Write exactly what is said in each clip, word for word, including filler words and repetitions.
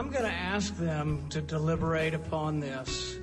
I'm going to ask them to deliberate upon this.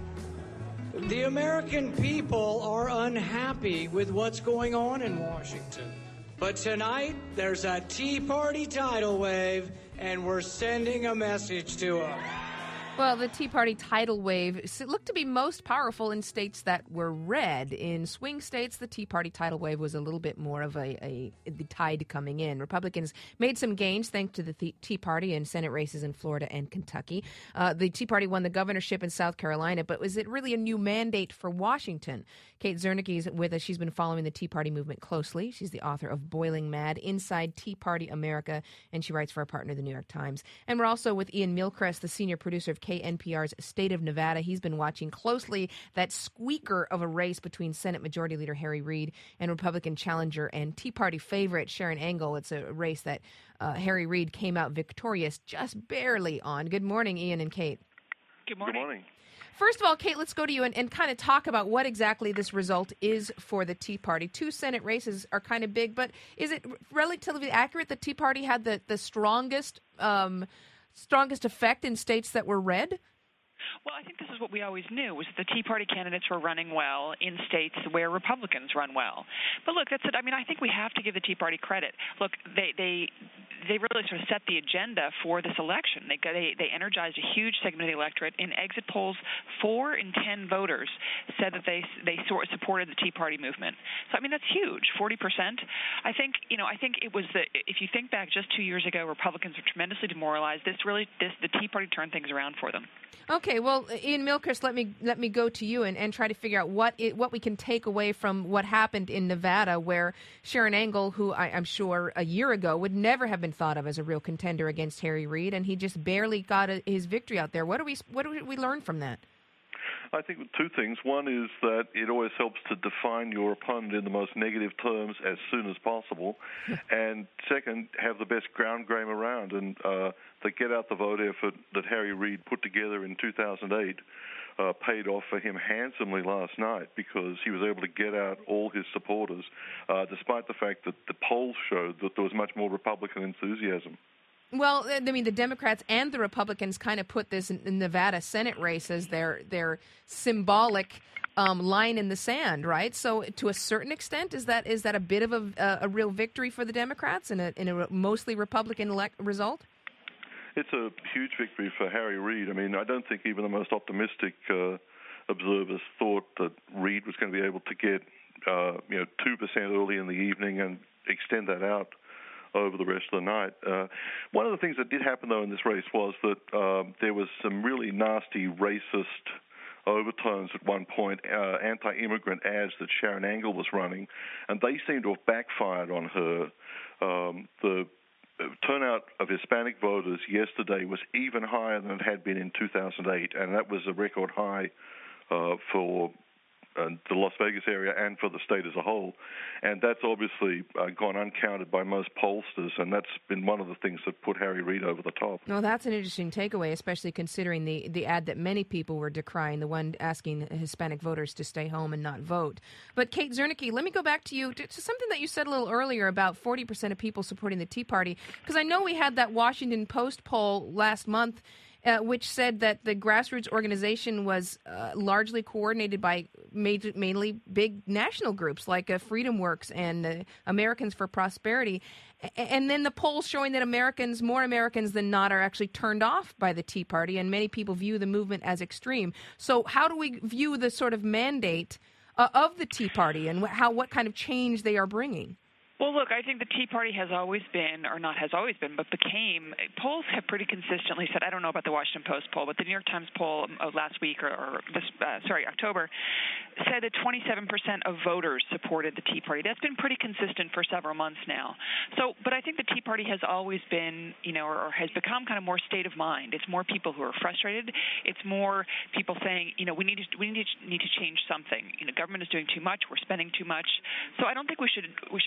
The American people are unhappy with what's going on in Washington. But tonight, there's a Tea Party tidal wave, and we're sending a message to them. Well, the Tea Party tidal wave looked to be most powerful in states that were red. In swing states, the Tea Party tidal wave was a little bit more of a, a the tide coming in. Republicans made some gains thanks to the Tea Party in Senate races in Florida and Kentucky. Uh, the Tea Party won the governorship in South Carolina, but was it really a new mandate for Washington? Kate Zernike is with us. She's been following the Tea Party movement closely. She's the author of Boiling Mad, Inside Tea Party America, and she writes for our partner, the New York Times. And we're also with Ian Milcrest, the senior producer of K N P R's State of Nevada. He's been watching closely that squeaker of a race between Senate Majority Leader Harry Reid and Republican challenger and Tea Party favorite Sharon Angle. It's a race that uh, Harry Reid came out victorious just barely on. Good morning, Ian and Kate. Good morning. Good morning. First of all, Kate, let's go to you and, and kind of talk about what exactly this result is for the Tea Party. Two Senate races are kind of big, but is it relatively accurate that Tea Party had the, the strongest um, strongest effect in states that were red? Well, I think this is what we always knew, was that the Tea Party candidates were running well in states where Republicans run well. But look, that's it. I mean, I think we have to give the Tea Party credit. Look, they they they really sort of set the agenda for this election. They they they energized a huge segment of the electorate. In exit polls, four in ten voters said that they they sort of supported the Tea Party movement. So I mean, that's huge, forty percent. I think you know, I think it was the if you think back just two years ago, Republicans were tremendously demoralized. This really this the Tea Party turned things around for them. Okay, well, Ian Milcrest, let me let me go to you and, and try to figure out what it, what we can take away from what happened in Nevada, where Sharon Angle, who I, I'm sure a year ago would never have been thought of as a real contender against Harry Reid, and he just barely got a, his victory out there. What do we what do we learn from that? I think two things. One is that it always helps to define your opponent in the most negative terms as soon as possible. And second, have the best ground game around. And uh, the get out the vote effort that Harry Reid put together in two thousand eight uh, paid off for him handsomely last night, because he was able to get out all his supporters, uh, despite the fact that the polls showed that there was much more Republican enthusiasm. Well, I mean, the Democrats and the Republicans kind of put this in Nevada Senate race as their their symbolic um, line in the sand, right? So, to a certain extent, is that is that a bit of a, a real victory for the Democrats in a in a mostly Republican elect result? It's a huge victory for Harry Reid. I mean, I don't think even the most optimistic uh, observers thought that Reid was going to be able to get uh, you know two percent early in the evening and extend that out over the rest of the night. Uh, one of the things that did happen, though, in this race was that um, there was some really nasty racist overtones at one point, uh, anti-immigrant ads that Sharon Angle was running, and they seem to have backfired on her. Um, the turnout of Hispanic voters yesterday was even higher than it had been in two thousand eight, and that was a record high uh, for Uh, the Las Vegas area and for the state as a whole. And that's obviously uh, gone uncounted by most pollsters, and that's been one of the things that put Harry Reid over the top. Well, that's an interesting takeaway, especially considering the, the ad that many people were decrying, the one asking Hispanic voters to stay home and not vote. But Kate Zernike, let me go back to you, to, to something that you said a little earlier about forty percent of people supporting the Tea Party, because I know we had that Washington Post poll last month Uh, which said that the grassroots organization was uh, largely coordinated by major, mainly big national groups like uh, Freedom Works and uh, Americans for Prosperity. A- and then the polls showing that Americans, more Americans than not, are actually turned off by the Tea Party, and many people view the movement as extreme. So how do we view the sort of mandate uh, of the Tea Party and wh- how what kind of change they are bringing? Well, look, I think the Tea Party has always been, or not has always been, but became, polls have pretty consistently said, I don't know about the Washington Post poll, but the New York Times poll of last week, or, or this, uh, sorry, October, said that twenty-seven percent of voters supported the Tea Party. That's been pretty consistent for several months now. So, but I think the Tea Party has always been, you know, or, or has become kind of more state of mind. It's more people who are frustrated. It's more people saying, you know, we need to, we need to, need to change something. You know, government is doing too much. We're spending too much. So I don't think we should we should necessarily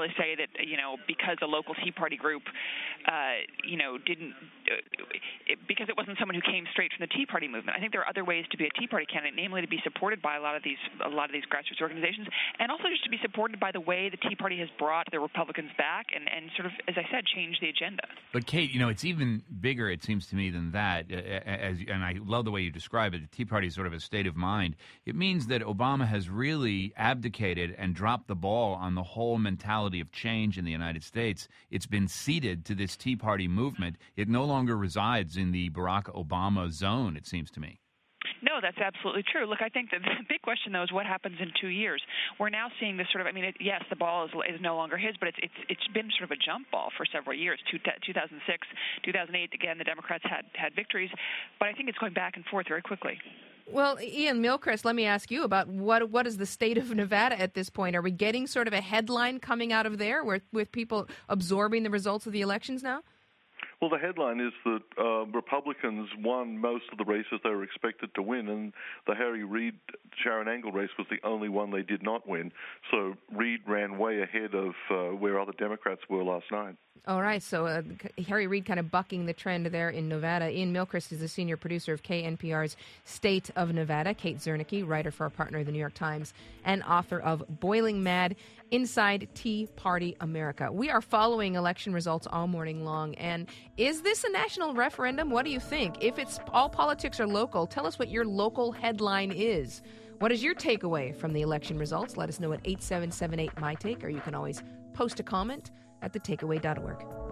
necessarily say that, you know, because a local Tea Party group, uh, you know, didn't, uh, it, because it wasn't someone who came straight from the Tea Party movement. I think there are other ways to be a Tea Party candidate, namely to be supported by a lot of these a lot of these grassroots organizations, and also just to be supported by the way the Tea Party has brought the Republicans back and, and sort of, as I said, change the agenda. But Kate, you know, it's even bigger, it seems to me, than that. As, and I love the way you describe it. The Tea Party is sort of a state of mind. It means that Obama has really abdicated and dropped the ball on the whole mentality of change in the United States. It's been ceded to this Tea Party movement. It no longer resides in the Barack Obama zone, it seems to me. No, that's absolutely true. Look, I think that the big question, though, is what happens in two years. We're now seeing this sort of, I mean, it, yes, the ball is, is no longer his, but it's it's it's been sort of a jump ball for several years. Two, two thousand six, two thousand eight, again, the Democrats had, had victories, but I think it's going back and forth very quickly. Well, Ian Milchrist, let me ask you about what what is the state of Nevada at this point? Are we getting sort of a headline coming out of there where, with people absorbing the results of the elections now? Well, the headline is that uh, Republicans won most of the races they were expected to win, and the Harry Reid Sharon Angle race was the only one they did not win. So Reid ran way ahead of uh, where other Democrats were last night. All right, so uh, Harry Reid kind of bucking the trend there in Nevada. Ian Milchrist is the senior producer of K N P R's State of Nevada. Kate Zernike, writer for our partner, The New York Times, and author of Boiling Mad, Inside Tea Party America. We are following election results all morning long, and is this a national referendum? What do you think? If it's all politics are local, tell us what your local headline is. What is your takeaway from the election results? Let us know at eight seven seven eight, M Y Take, or you can always post a comment at the takeaway dot org.